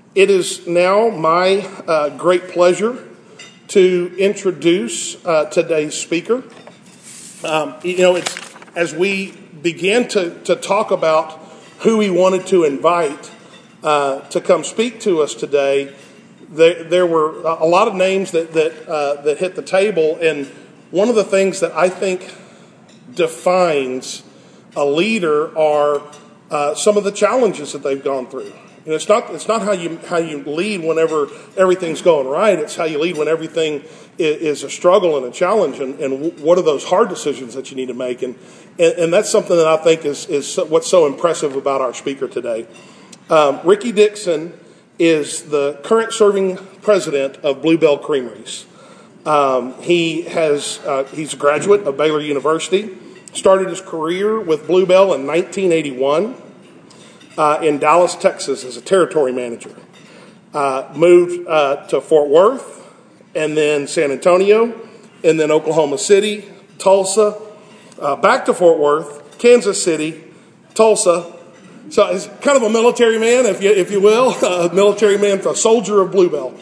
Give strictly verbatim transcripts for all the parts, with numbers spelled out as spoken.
It is now my uh, great pleasure to introduce uh, today's speaker. Um, you know, it's as we began to, to talk about who we wanted to invite uh, to come speak to us today, there, there were a lot of names that that uh, that hit the table, and one of the things that I think defines a leader are uh, some of the challenges that they've gone through. You know, it's not it's not how you how you lead whenever everything's going right. It's how you lead when everything is, is a struggle and a challenge. And, and what are those hard decisions that you need to make? And and, and that's something that I think is is what's so impressive about our speaker today. Um, Ricky Dixon is the current serving president of Bluebell Creameries. Um, he has uh, he's a graduate of Baylor University. Started his career with Bluebell in nineteen eighty-one. Uh, in Dallas, Texas, as a territory manager. Uh, moved uh, to Fort Worth, and then San Antonio, and then Oklahoma City, Tulsa, uh, back to Fort Worth, Kansas City, Tulsa. So he's kind of a military man, if you if you will, a military man, a soldier of Bluebell.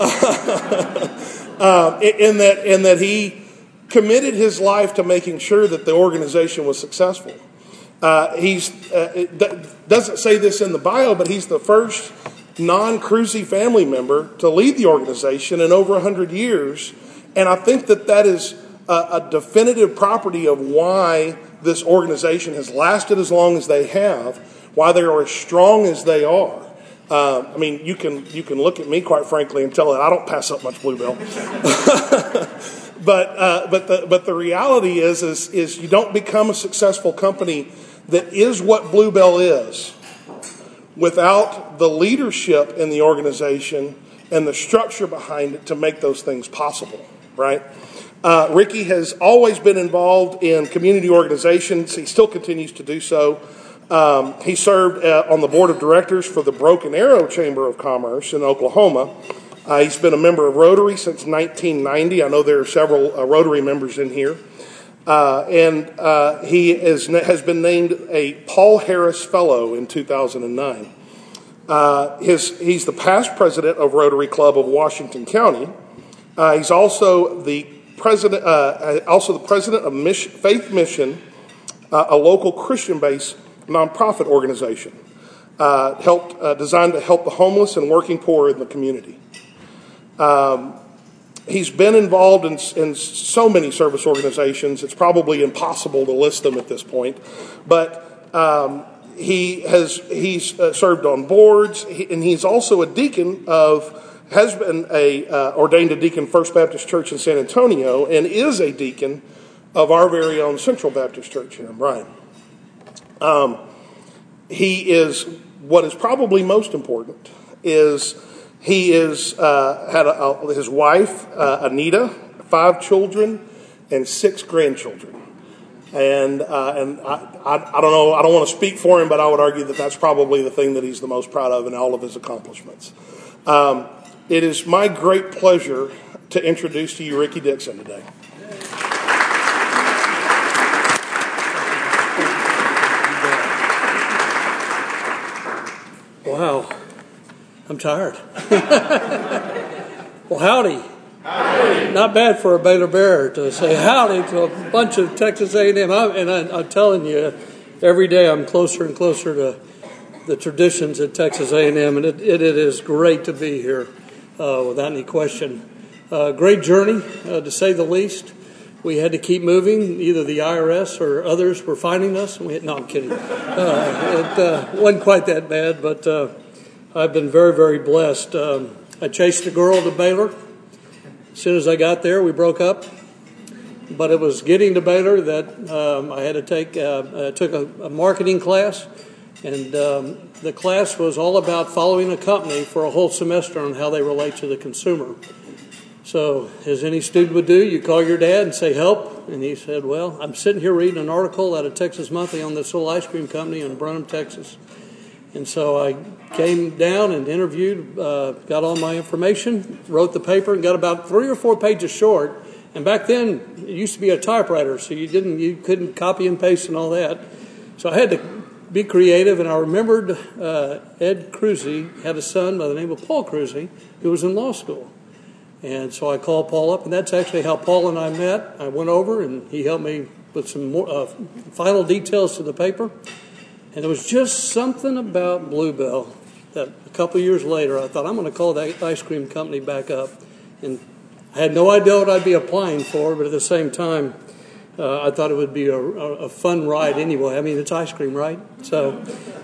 uh, in that in that he committed his life to making sure that the organization was successful. Uh, he's uh, it doesn't say this in the bio, but he's the first non-Cruzy family member to lead the organization in over one hundred years. And I think that that is a, a definitive property of why this organization has lasted as long as they have, why they are as strong as they are. Uh, I mean, you can you can look at me, quite frankly, and tell that I don't pass up much Bluebell. but uh, but the but the reality is is is you don't become a successful company that is what Bluebell is without the leadership in the organization and the structure behind it to make those things possible, right? Uh, Ricky has always been involved in community organizations. He still continues to do so. Um, he served uh, on the board of directors for the Broken Arrow Chamber of Commerce in Oklahoma. Uh, he's been a member of Rotary since nineteen ninety. I know there are several uh, Rotary members in here. Uh, and uh, he is, has been named a Paul Harris Fellow in two thousand nine. Uh, his, he's the past president of Rotary Club of Washington County. Uh, he's also the president, uh, also the president of Mission, Faith Mission, uh, a local Christian-based nonprofit organization, uh, helped uh, designed to help the homeless and working poor in the community. Um, He's been involved in, in so many service organizations, it's probably impossible to list them at this point. But um, he has he's uh, served on boards, he, and he's also a deacon of, has been a uh, ordained a deacon First Baptist Church in San Antonio, and is a deacon of our very own Central Baptist Church here in Bryan. Um, he is, what is probably most important is He is uh, had a, a, his wife, uh, Anita, five children, and six grandchildren. And uh, and I, I, I don't know, I don't want to speak for him, but I would argue that that's probably the thing that he's the most proud of in all of his accomplishments. Um, it is my great pleasure to introduce to you Ricky Dixon today. Wow. I'm tired. Well, howdy. Howdy. Not bad for a Baylor Bear to say howdy to a bunch of Texas A and M. I, and I, I'm telling you, every day I'm closer and closer to the traditions at Texas A and M, and it, it, it is great to be here, uh, without any question. Uh, great journey, uh, to say the least. We had to keep moving. Either the I R S or others were finding us. We had, no, I'm kidding. Uh, it uh, wasn't quite that bad, but uh, I've been very, very blessed. Um, I chased a girl to Baylor. As soon as I got there, we broke up. But it was getting to Baylor that um, I had to take. Uh, I took a, a marketing class, and um, the class was all about following a company for a whole semester on how they relate to the consumer. So, as any student would do, you call your dad and say, help. And he said, well, I'm sitting here reading an article out of Texas Monthly on this little ice cream company in Brenham, Texas. And so I came down and interviewed, uh, got all my information, wrote the paper, and got about three or four pages short. And back then, it used to be a typewriter, so you didn't, you couldn't copy and paste and all that. So I had to be creative. And I remembered uh, Ed Cruzy had a son by the name of Paul Cruzy who was in law school. And so I called Paul up, and that's actually how Paul and I met. I went over, and he helped me with some more uh, final details to the paper. And there was just something about Bluebell that a couple of years later, I thought, I'm going to call that ice cream company back up. And I had no idea what I'd be applying for, but at the same time, uh, I thought it would be a, a fun ride anyway. I mean, it's ice cream, right? So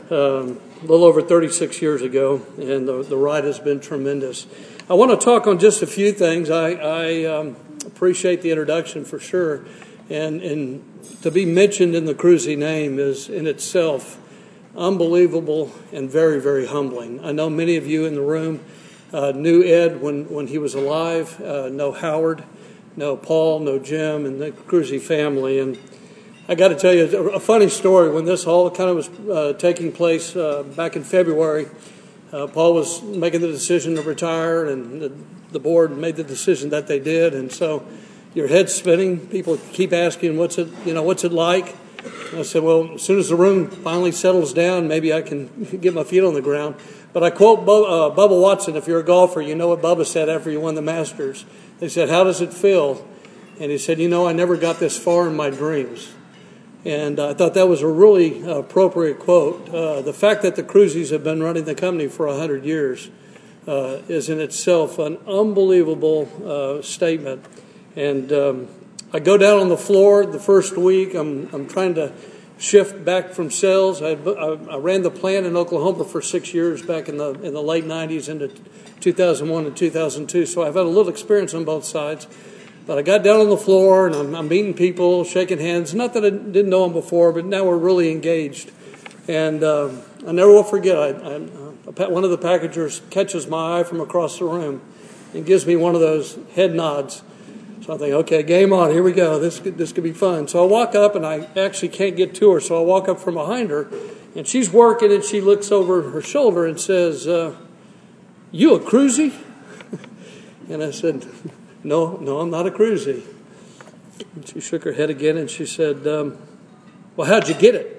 um, a little over thirty-six years ago, and the, the ride has been tremendous. I want to talk on just a few things. I, I um, appreciate the introduction for sure. And, and to be mentioned in the Cruzy name is in itself unbelievable and very, very humbling. I know many of you in the room uh, knew Ed when, when he was alive, uh, know Howard, know Paul, know Jim, and the Cruzy family. And I got to tell you a funny story. When this all kind of was uh, taking place uh, back in February, Uh, Paul was making the decision to retire, and the, the board made the decision that they did. And so your head's spinning. People keep asking, "What's it? You know, what's it like?" And I said, "Well, as soon as the room finally settles down, maybe I can get my feet on the ground." But I quote Bo, uh, Bubba Watson. If you're a golfer, you know what Bubba said after he won the Masters. They said, "How does it feel?" And he said, "You know, I never got this far in my dreams." And I thought that was a really appropriate quote. Uh, the fact that the Cruzys have been running the company for one hundred years uh, is in itself an unbelievable uh, statement. And um, I go down on the floor the first week. I'm I'm trying to shift back from sales. I, I, I ran the plant in Oklahoma for six years back in the in the late nineties into two thousand one and two thousand two. So I've had a little experience on both sides. But I got down on the floor, and I'm, I'm meeting people, shaking hands. Not that I didn't know them before, but now we're really engaged. And uh, I never will forget, I, I, one of the packagers catches my eye from across the room and gives me one of those head nods. So I think, okay, game on, here we go. This could, this could be fun. So I walk up, and I actually can't get to her, so I walk up from behind her, and she's working, and she looks over her shoulder and says, uh, "You a Cruzy?" And I said, No, no, I'm not a Cruzy. She shook her head again, and she said, um, "Well, how'd you get it?"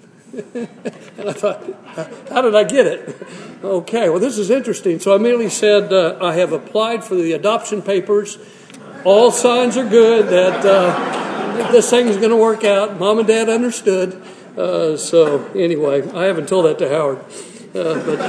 And I thought, how did I get it? Okay, well, this is interesting. So I immediately said, uh, I have applied for the adoption papers. All signs are good that uh, this thing's going to work out. Mom and Dad understood. Uh, so anyway, I haven't told that to Howard, uh, but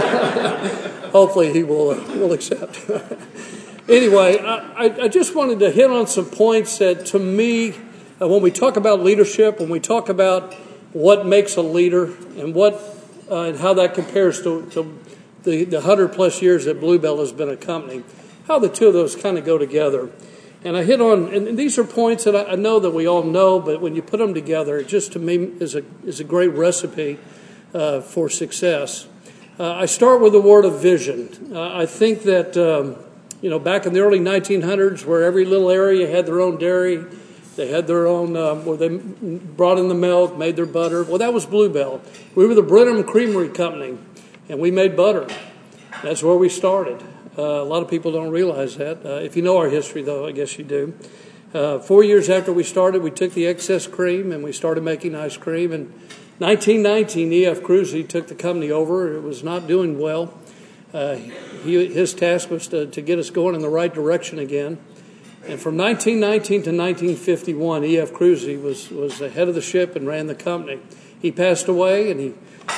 hopefully he will uh, will accept. Anyway, I, I just wanted to hit on some points that, to me, uh, when we talk about leadership, when we talk about what makes a leader and what uh, and how that compares to, to the, the hundred plus years that Bluebell has been a company, how the two of those kind of go together. And I hit on, and these are points that I, I know that we all know, but when you put them together, it just to me is a is a great recipe uh, for success. Uh, I start with the word of vision. Uh, I think that. Um, You know, back in the early nineteen hundreds, where every little area had their own dairy, they had their own, um, where they brought in the milk, made their butter. Well, that was Bluebell. We were the Brenham Creamery Company, and we made butter. That's where we started. Uh, a lot of people don't realize that. Uh, if you know our history, though, I guess you do. Uh, four years after we started, we took the excess cream, and we started making ice cream. In nineteen nineteen, E F Cruzy took the company over. It was not doing well. Uh, he, his task was to, to get us going in the right direction again. And from nineteen nineteen to nineteen fifty-one, E F Cruzy was, was the head of the ship and ran the company. He passed away, and he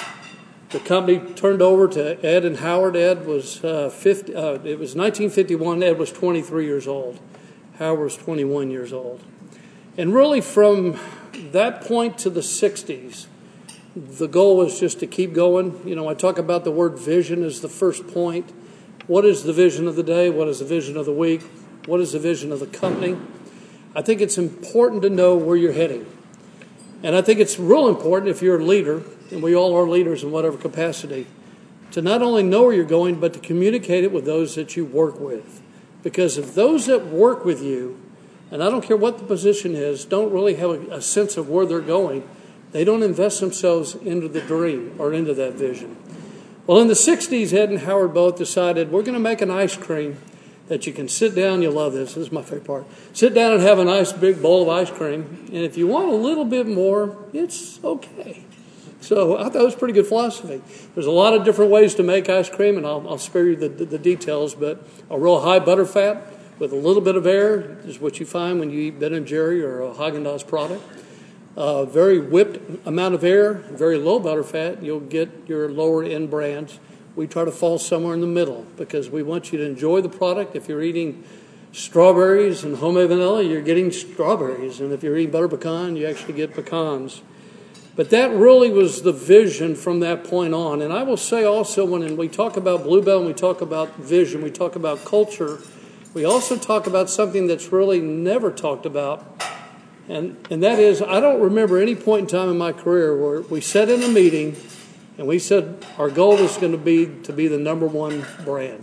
the company turned over to Ed and Howard. Ed was uh, fifty. Uh, it was nineteen fifty-one. Ed was twenty-three years old. Howard was twenty-one years old. And really, from that point to the sixties. The goal was just to keep going. You know, I talk about the word vision as the first point. What is the vision of the day? What is the vision of the week? What is the vision of the company? I think it's important to know where you're heading. And I think it's real important if you're a leader, and we all are leaders in whatever capacity, to not only know where you're going, but to communicate it with those that you work with. Because if those that work with you, and I don't care what the position is, don't really have a, a sense of where they're going, they don't invest themselves into the dream or into that vision. Well, in the sixties, Ed and Howard both decided we're going to make an ice cream that you can sit down. You'll love this. This is my favorite part. Sit down and have a nice big bowl of ice cream. And if you want a little bit more, it's okay. So I thought it was pretty good philosophy. There's a lot of different ways to make ice cream, and I'll, I'll spare you the, the, the details, but a real high butter fat with a little bit of air is what you find when you eat Ben and Jerry or a Haagen-Dazs product. A very whipped amount of air, very low butter fat, you'll get your lower end brands. We try to fall somewhere in the middle because we want you to enjoy the product. If you're eating strawberries and homemade vanilla, you're getting strawberries. And if you're eating butter pecan, you actually get pecans. But that really was the vision from that point on. And I will say also, when we talk about Bluebell and we talk about vision, we talk about culture, we also talk about something that's really never talked about. And, and that is, I don't remember any point in time in my career where we sat in a meeting and we said our goal was going to be to be the number one brand.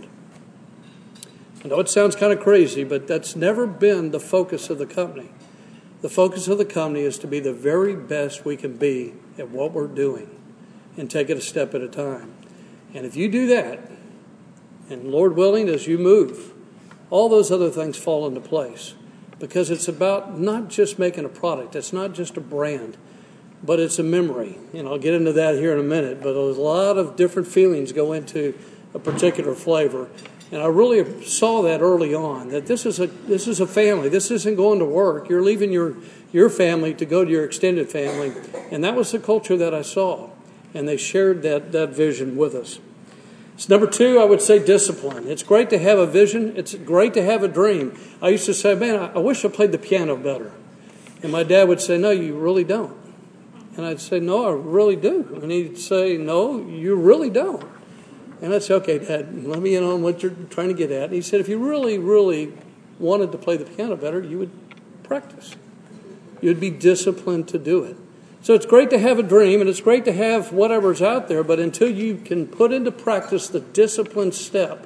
I know it sounds kind of crazy, but that's never been the focus of the company. The focus of the company is to be the very best we can be at what we're doing and take it a step at a time. And if you do that, and Lord willing, as you move, all those other things fall into place. Because it's about not just making a product. It's not just a brand, but it's a memory. And I'll get into that here in a minute. But a lot of different feelings go into a particular flavor. And I really saw that early on, that this is a this is a family. This isn't going to work. You're leaving your, your family to go to your extended family. And that was the culture that I saw. And they shared that, that vision with us. So number two, I would say discipline. It's great to have a vision. It's great to have a dream. I used to say, man, I, I wish I played the piano better. And my dad would say, no, you really don't. And I'd say, no, I really do. And he'd say, no, you really don't. And I'd say, okay, Dad, let me in on what you're trying to get at. And he said, if you really, really wanted to play the piano better, you would practice. You'd be disciplined to do it. So it's great to have a dream, and it's great to have whatever's out there, but until you can put into practice the discipline step,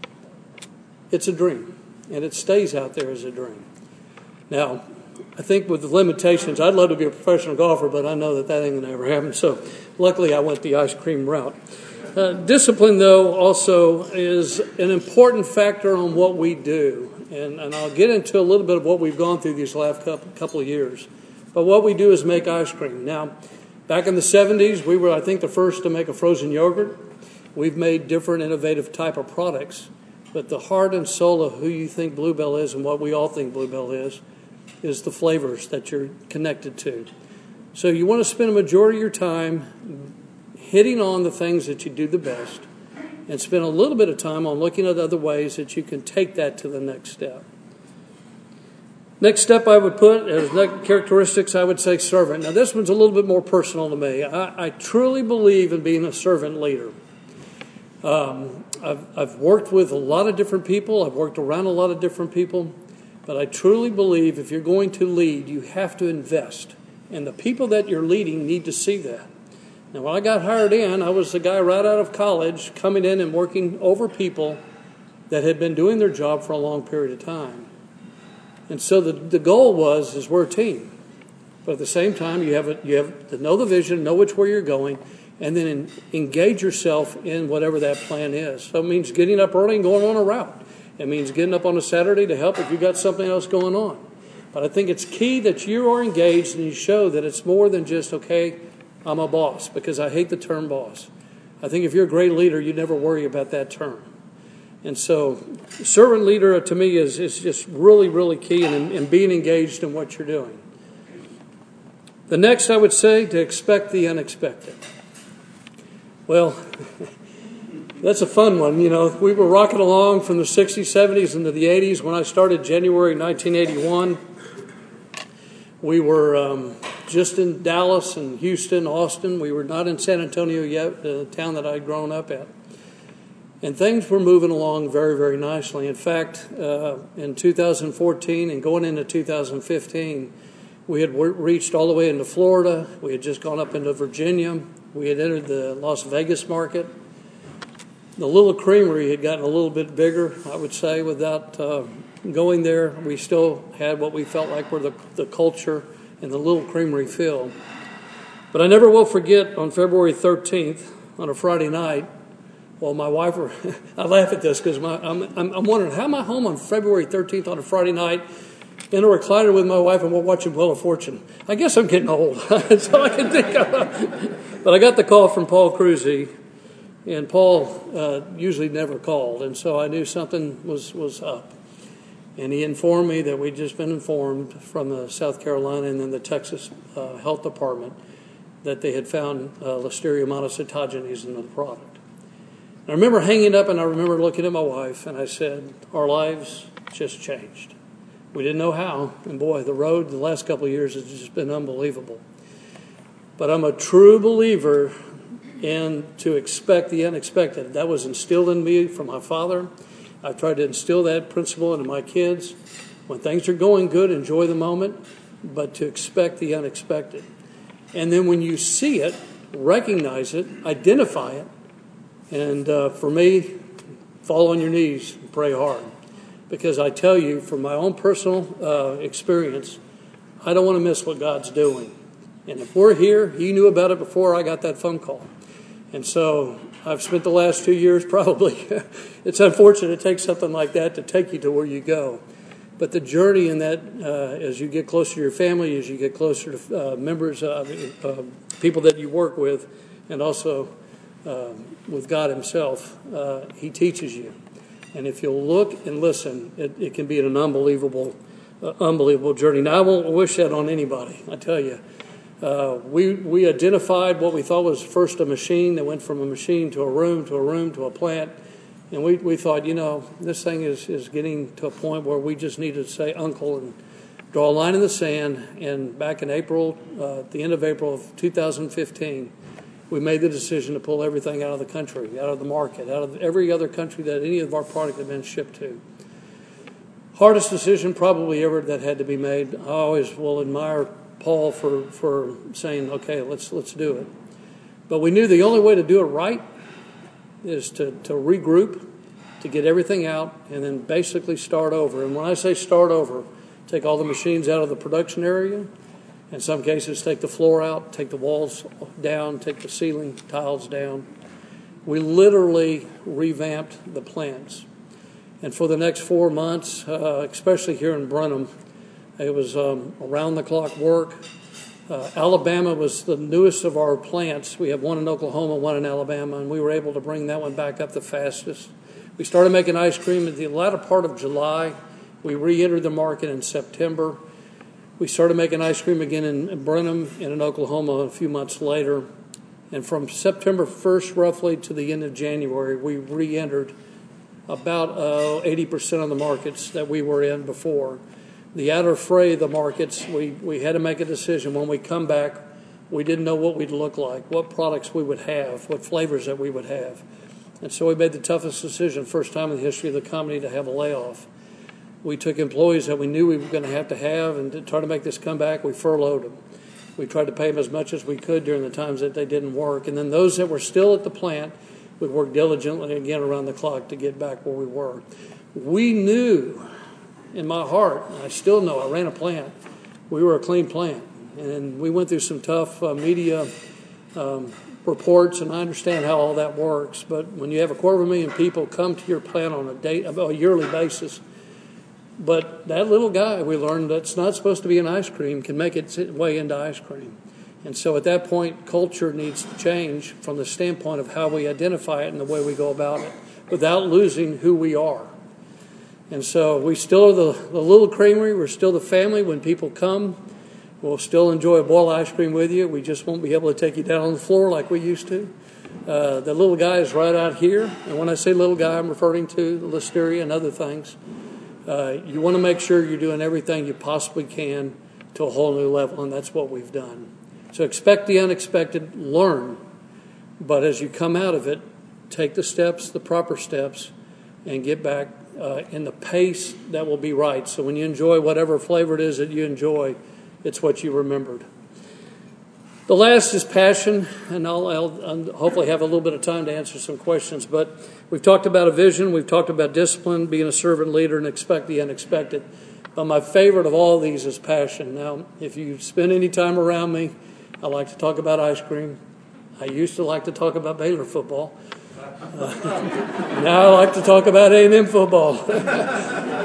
it's a dream, and it stays out there as a dream. Now, I think with the limitations, I'd love to be a professional golfer, but I know that that ain't going to ever happen, so luckily I went the ice cream route. Uh, discipline, though, also is an important factor on what we do. And, and I'll get into a little bit of what we've gone through these last couple, couple of years. But what we do is make ice cream. Now, back in the seventies, we were, I think, the first to make a frozen yogurt. We've made different innovative type of products. But the heart and soul of who you think Bluebell is and what we all think Bluebell is, is the flavors that you're connected to. So you want to spend a majority of your time hitting on the things that you do the best, and spend a little bit of time on looking at other ways that you can take that to the next step. Next step I would put as characteristics, I would say servant. Now this one's a little bit more personal to me. I, I truly believe in being a servant leader. Um, I've, I've worked with a lot of different people. I've worked around a lot of different people. But I truly believe if you're going to lead, you have to invest. And the people that you're leading need to see that. Now, when I got hired in, I was the guy right out of college coming in and working over people that had been doing their job for a long period of time. And so the, the goal was, is we're a team. But at the same time, you have, a, you have to know the vision, know which way you're going, and then in, engage yourself in whatever that plan is. So it means getting up early and going on a route. It means getting up on a Saturday to help if you've got something else going on. But I think it's key that you are engaged and you show that it's more than just, okay, I'm a boss, because I hate the term boss. I think if you're a great leader, you never worry about that term. And so servant leader to me is, is just really, really key in, in being engaged in what you're doing. The next, I would say, to expect the unexpected. Well, that's a fun one. You know, we were rocking along from the sixties, seventies, into the eighties. When I started January nineteen eighty-one, we were um, just in Dallas and Houston, Austin. We were not in San Antonio yet, the town that I'd grown up at. And things were moving along very, very nicely. In fact, uh, in two thousand fourteen and going into two thousand fifteen, we had reached all the way into Florida. We had just gone up into Virginia. We had entered the Las Vegas market. The little creamery had gotten a little bit bigger, I would say, without uh, going there. We still had what we felt like were the, the culture and the little creamery feel. But I never will forget on February thirteenth, on a Friday night, well, my wife, were, I laugh at this because I'm, I'm, I'm wondering, how am I home on February thirteenth on a Friday night in a recliner with my wife, and we're watching Wheel of Fortune. I guess I'm getting old. That's all I can think of. But I got the call from Paul Cruzy, and Paul uh, usually never called, and so I knew something was, was up. And he informed me that we'd just been informed from the South Carolina and then the Texas uh, Health Department that they had found uh, Listeria monocytogenes in the product. And I remember hanging up, and I remember looking at my wife, and I said, our lives just changed. We didn't know how, and boy, the road the last couple of years has just been unbelievable. But I'm a true believer in to expect the unexpected. That was instilled in me from my father. I've tried to instill that principle into my kids. When things are going good, enjoy the moment, but to expect the unexpected. And then when you see it, recognize it, identify it, and uh, for me, fall on your knees and pray hard. Because I tell you, from my own personal uh, experience, I don't want to miss what God's doing. And if we're here, He knew about it before I got that phone call. And so I've spent the last two years probably, it's unfortunate it takes something like that to take you to where you go. But the journey in that, uh, as you get closer to your family, as you get closer to uh, members, uh, uh, people that you work with, and also uh, with God Himself, uh, He teaches you. And if you'll look and listen, it, it can be an unbelievable, uh, unbelievable journey. Now, I won't wish that on anybody, I tell you. Uh, we we identified what we thought was first a machine that went from a machine to a room, to a room, to a plant. And we, we thought, you know, this thing is, is getting to a point where we just need to say uncle and draw a line in the sand. And back in April, uh, at the end of April of two thousand fifteen, we made the decision to pull everything out of the country, out of the market, out of every other country that any of our product had been shipped to. Hardest decision probably ever that had to be made. I always will admire Paul for, for saying, okay, let's let's do it. But we knew the only way to do it right is to, to regroup, to get everything out, and then basically start over. And when I say start over, take all the machines out of the production area. In some cases, take the floor out, take the walls down, take the ceiling tiles down. We literally revamped the plants. And for the next four months, uh, especially here in Brenham, it was um, around-the-clock work. Uh, Alabama was the newest of our plants. We have one in Oklahoma, one in Alabama, and we were able to bring that one back up the fastest. We started making ice cream at the latter part of July. We re-entered the market in September. We started making ice cream again in Brenham and in Oklahoma a few months later. And from September first, roughly, to the end of January, we re-entered about uh, eighty percent of the markets that we were in before. The outer fray of the markets, we, we had to make a decision. When we come back, we didn't know what we'd look like, what products we would have, what flavors that we would have. And so we made the toughest decision, first time in the history of the company, to have a layoff. We took employees that we knew we were going to have to have, and to try to make this comeback, we furloughed them. We tried to pay them as much as we could during the times that they didn't work. And then those that were still at the plant, we worked diligently again around the clock to get back where we were. We knew in my heart, I still know, I ran a plant, we were a clean plant. And we went through some tough uh, media um, reports, and I understand how all that works. But when you have a quarter of a million people come to your plant on a, day, a yearly basis, but that little guy, we learned, that's not supposed to be an ice cream, can make its way into ice cream. And so at that point, culture needs to change from the standpoint of how we identify it and the way we go about it without losing who we are. And so we still are the, the little creamery. We're still the family. When people come, we'll still enjoy a bowl of ice cream with you. We just won't be able to take you down on the floor like we used to. Uh, the little guy is right out here. And when I say little guy, I'm referring to the Listeria and other things. Uh, you want to make sure you're doing everything you possibly can to a whole new level, and that's what we've done. So expect the unexpected, learn. But as you come out of it, take the steps, the proper steps, and get back Uh, in the pace that will be right. So when you enjoy whatever flavor it is that you enjoy, it's what you remembered. The last is passion, and I'll, I'll, I'll hopefully have a little bit of time to answer some questions. But we've talked about a vision, we've talked about discipline, being a servant leader, and expect the unexpected. But my favorite of all of these is passion. Now, if you spend any time around me, I like to talk about ice cream. I used to like to talk about Baylor football. Uh, now I like to talk about A and M football.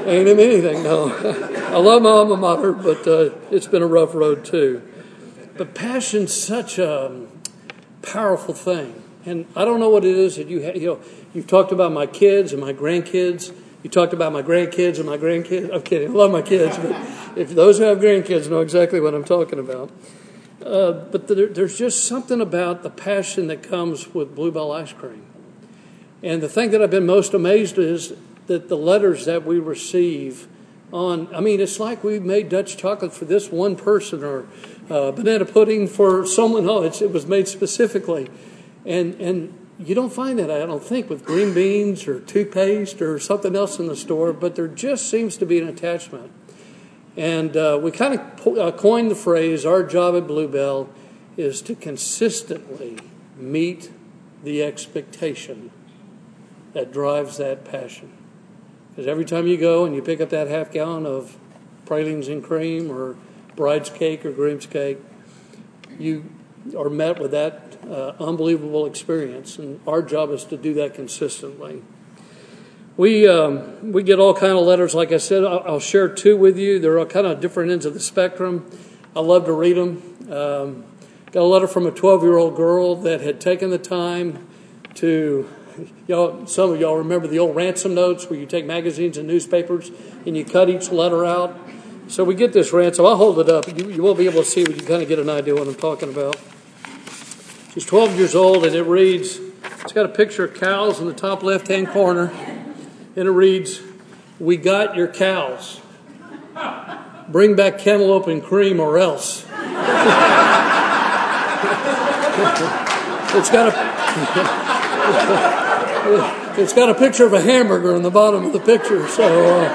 A and M anything, no. I love my alma mater, but uh, it's been a rough road too. But passion's such a powerful thing. And I don't know what it is that you have. You know, you've talked about my kids and my grandkids. You talked about my grandkids and my grandkids. I'm kidding. I love my kids. But if those who have grandkids know exactly what I'm talking about. Uh, but there, there's just something about the passion that comes with Bluebell ice cream. And the thing that I've been most amazed is that the letters that we receive on, I mean, it's like we made Dutch chocolate for this one person or uh, banana pudding for someone else. It was made specifically. And and you don't find that, I don't think, with green beans or toothpaste or something else in the store, but there just seems to be an attachment. And uh, we kind of uh, coined the phrase, our job at Bluebell is to consistently meet the expectation that drives that passion. Because every time you go and you pick up that half gallon of pralines and cream or bride's cake or groom's cake, you are met with that uh, unbelievable experience. And our job is to do that consistently. We um, we get all kind of letters. Like I said, I'll, I'll share two with you. They're all kind of different ends of the spectrum. I love to read them. Um, got a letter from a twelve-year-old girl that had taken the time to... Y'all, some of y'all remember the old ransom notes where you take magazines and newspapers and you cut each letter out. So we get this ransom. I'll hold it up. You, you won't be able to see, but you kind of get an idea what I'm talking about. She's twelve years old, and it reads, it's got a picture of cows in the top left-hand corner, and it reads, "We got your cows. Bring back cantaloupe and cream or else." It's got a... It's got a picture of a hamburger in the bottom of the picture, so uh,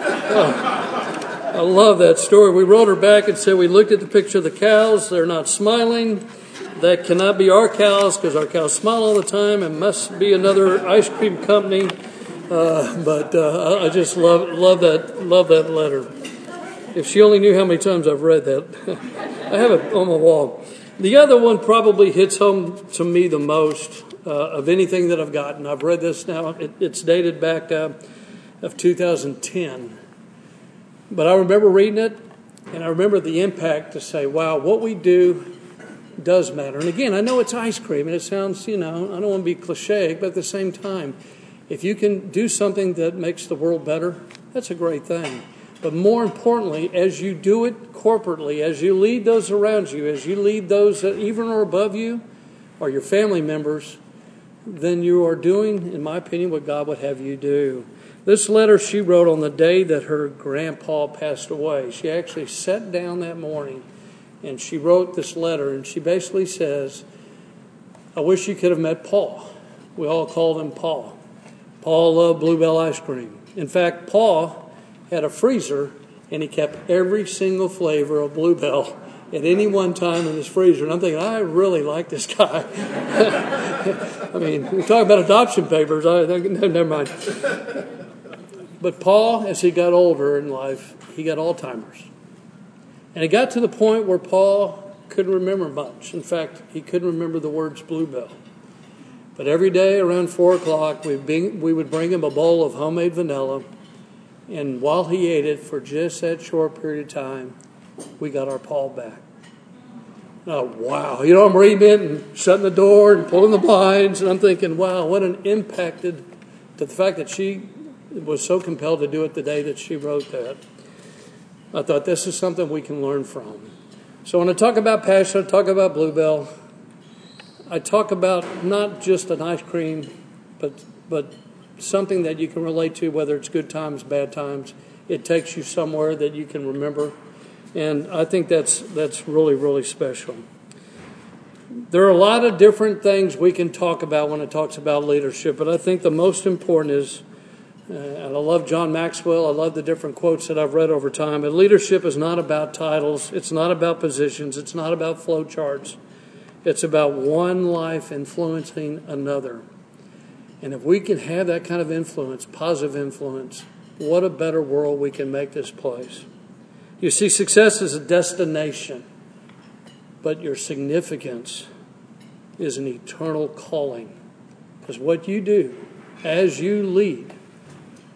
uh, I love that story. We wrote her back and said we looked at the picture of the cows. They're not smiling. That cannot be our cows because our cows smile all the time. It must be another ice cream company. Uh, but uh, I just love love that love that letter. If she only knew how many times I've read that. I have it on my wall. The other one probably hits home to me the most. Uh, of anything that I've gotten. I've read this now. It, it's dated back uh, of two thousand ten. But I remember reading it, and I remember the impact to say, wow, what we do does matter. And again, I know it's ice cream, and it sounds, you know, I don't want to be cliche, but at the same time, if you can do something that makes the world better, that's a great thing. But more importantly, as you do it corporately, as you lead those around you, as you lead those that even are above you, or your family members, then you are doing, in my opinion, what God would have you do. This letter she wrote on the day that her grandpa passed away. She actually sat down that morning and she wrote this letter, and she basically says, I wish you could have met Paul. We all called him Paul. Paul loved Bluebell ice cream. In fact, Paul had a freezer, and he kept every single flavor of Bluebell at any one time in his freezer. And I'm thinking, I really like this guy. I mean, we talk about adoption papers. I, no, never mind. But Paul, as he got older in life, he got Alzheimer's. And it got to the point where Paul couldn't remember much. In fact, he couldn't remember the words Bluebell. But every day around four o'clock, we'd be, we would bring him a bowl of homemade vanilla. And while he ate it for just that short period of time, we got our Paul back. Oh, wow. You know, I'm reading it and shutting the door and pulling the blinds, and I'm thinking, wow, what an impact to the fact that she was so compelled to do it the day that she wrote that. I thought this is something we can learn from. So when I talk about passion, I talk about Bluebell, I talk about not just an ice cream, but but something that you can relate to, whether it's good times, bad times. It takes you somewhere that you can remember. And I think that's that's really, really special. There are a lot of different things we can talk about when it talks about leadership, but I think the most important is, uh, and I love John Maxwell, I love the different quotes that I've read over time, but leadership is not about titles, it's not about positions, it's not about flow charts. It's about one life influencing another. And if we can have that kind of influence, positive influence, what a better world we can make this place. You see, success is a destination, but your significance is an eternal calling. Because what you do as you lead,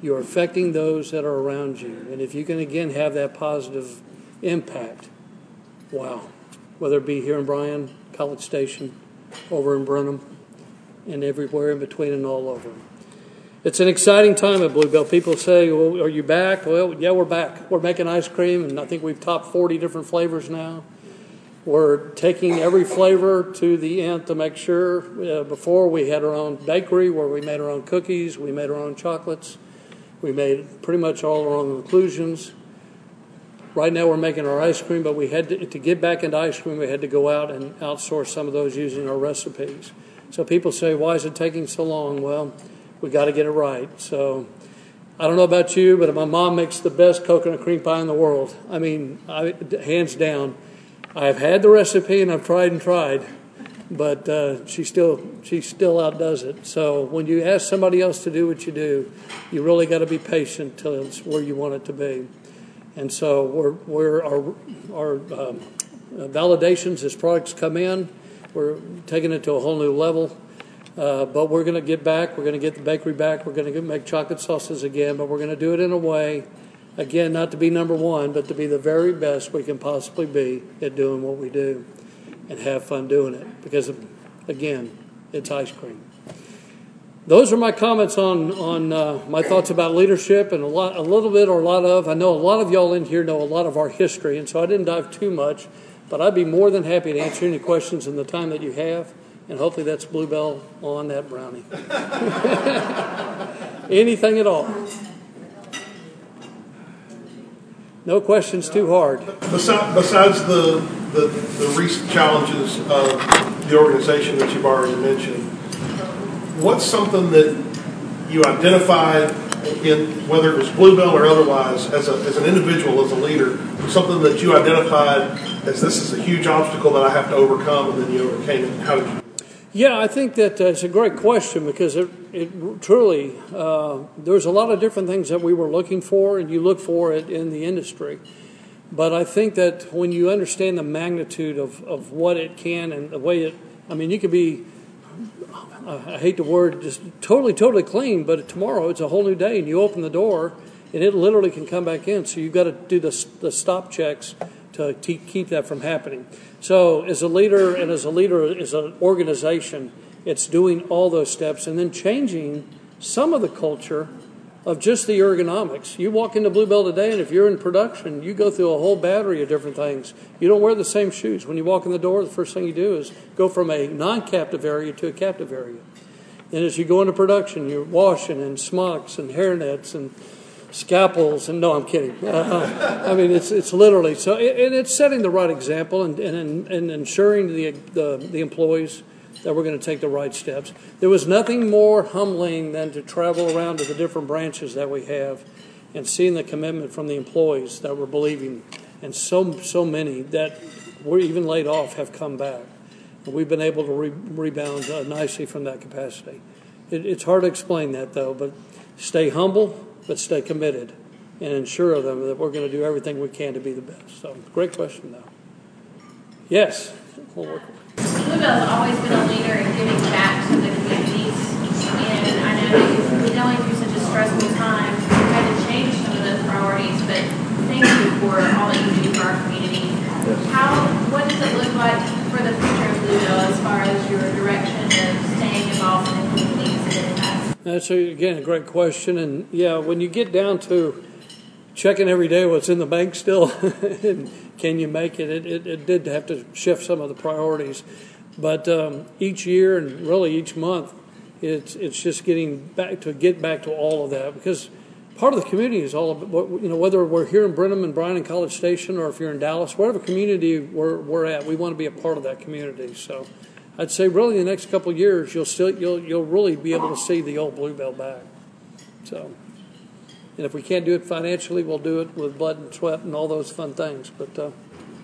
you're affecting those that are around you. And if you can, again, have that positive impact, wow, whether it be here in Bryan, College Station, over in Brenham, and everywhere in between and all over. It's an exciting time at Bluebell. People say, well, are you back? Well, yeah, we're back. We're making ice cream, and I think we've topped forty different flavors now. We're taking every flavor to the end to make sure. Uh, before, we had our own bakery where we made our own cookies, we made our own chocolates, we made pretty much all our own inclusions. Right now we're making our ice cream, but we had to, to get back into ice cream, we had to go out and outsource some of those using our recipes. So people say, why is it taking so long? Well, we got to get it right. So I don't know about you, but my mom makes the best coconut cream pie in the world. I mean, I, hands down. I've had the recipe and I've tried and tried, but uh, she still she still outdoes it. So when you ask somebody else to do what you do, you really got to be patient till it's where you want it to be. And so we're we're our our um, validations as products come in, we're taking it to a whole new level. Uh, but we're going to get back. We're going to get the bakery back. We're going to make chocolate sauces again, but we're going to do it in a way, again, not to be number one, but to be the very best we can possibly be at doing what we do and have fun doing it. Because, again, it's ice cream. Those are my comments on on uh, my thoughts about leadership, and a lot, a little bit or a lot of. I know a lot of y'all in here know a lot of our history, and so I didn't dive too much, but I'd be more than happy to answer any questions in the time that you have. And hopefully that's Bluebell on that brownie. Anything at all. No questions too hard. Besides, besides the, the, the recent challenges of the organization that you've already mentioned, what's something that you identified in, whether it was Bluebell or otherwise, as, a, as an individual, as a leader, something that you identified as this is a huge obstacle that I have to overcome, and then you overcame it? How did you? Yeah, I think that uh, it's a great question because it, it truly, uh, there's a lot of different things that we were looking for, and you look for it in the industry. But I think that when you understand the magnitude of, of what it can and the way it, I mean, you could be, I hate the word, just totally, totally clean, but tomorrow it's a whole new day, and you open the door, and it literally can come back in. So you've got to do the, the stop checks to keep that from happening. So as a leader and as a leader as an organization, it's doing all those steps and then changing some of the culture of just the ergonomics. You walk into Bluebell today, and if you're in production, you go through a whole battery of different things. You don't wear the same shoes. When you walk in the door, the first thing you do is go from a non-captive area to a captive area. And as you go into production, you're washing and smocks and hairnets and scalpels, and no, I'm kidding. Uh, I mean, it's it's literally so, and it's setting the right example and and, and ensuring the, the the employees that we're going to take the right steps. There was nothing more humbling than to travel around to the different branches that we have and seeing the commitment from the employees that were believing, and so so many that were even laid off have come back. And we've been able to re- rebound uh, nicely from that capacity. It, it's hard to explain that though, but stay humble. But stay committed and ensure them that we're going to do everything we can to be the best. So, great question, though. Yes? We'll work with it. Bluebell's always been a leader in giving back to the communities. And I know that you've been going through such a stressful time. You've had to change some of those priorities, but thank you for all that you do for our community. How, what does it look like for the future of Bluebell as far as your direction of staying involved in the communities and in that? That's, a, again, a great question. And, yeah, when you get down to checking every day what's in the bank still and can you make it, it, it, it did have to shift some of the priorities. But um, each year and really each month, it's it's just getting back to get back to all of that. Because part of the community is all about, you know, whether we're here in Brenham and Bryan and College Station or if you're in Dallas, whatever community we're, we're at, we want to be a part of that community. So I'd say really in the next couple of years, you'll still you'll you'll really be able to see the old Bluebell back. So, and if we can't do it financially, we'll do it with blood and sweat and all those fun things. But uh,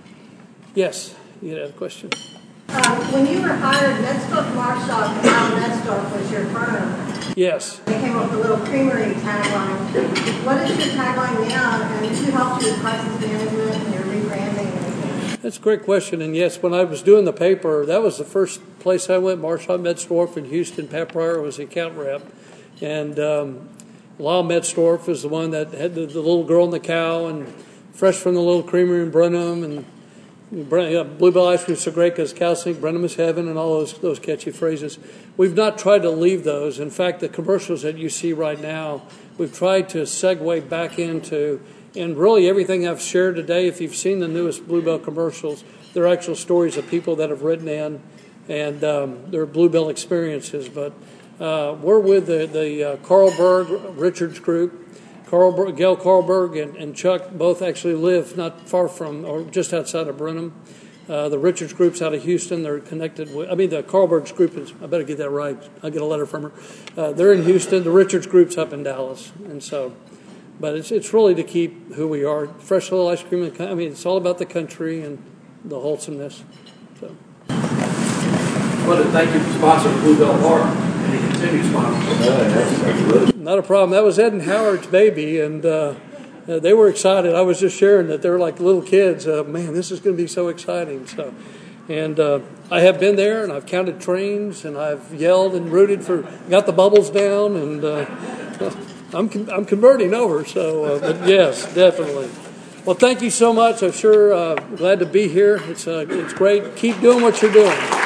yes, you had a question. Uh, when you were hired, Medstorf Marshall, Al Medstorf was your firm. Yes. They came up with a little creamery tagline. What is your tagline now, and who helped you with crisis management and your rebranding? That's a great question, and yes, when I was doing the paper, that was the first place I went. Marshall Medstorf in Houston. Pat Pryor was the account rep, and um, Lyle Metzdorf is the one that had the, the little girl and the cow, and fresh from the little creamery in Brenham, and Yeah, Bluebell ice cream is so great because cow sink, Brenham is heaven, and all those those catchy phrases. We've not tried to leave those. In fact, the commercials that you see right now, we've tried to segue back into, and really everything I've shared today, if you've seen the newest Bluebell commercials, they're actual stories of people that have written in, and um, they're Bluebell experiences. But uh, we're with the, the uh, Carlberg Richards group. Carlberg, Gail Carlberg and, and Chuck both actually live not far from, or just outside of Brenham. Uh, the Richards group's out of Houston. They're connected with, I mean, the Carlberg's group is, I better get that right. I'll get a letter from her. Uh, they're in Houston. The Richards group's up in Dallas. And so, but it's it's really to keep who we are. Fresh little ice cream. I mean, it's all about the country and the wholesomeness. So. I want to thank you for sponsoring Bluebell Park. Not a problem. That was Ed and Howard's baby, and uh, uh, they were excited. I was just sharing that they were like little kids. Uh, man, this is going to be so exciting. So, and uh, I have been there, and I've counted trains, and I've yelled and rooted for, got the bubbles down, and uh, I'm I'm converting over. So, uh, but yes, definitely. Well, thank you so much. I'm sure uh, glad to be here. It's uh, it's great. Keep doing what you're doing.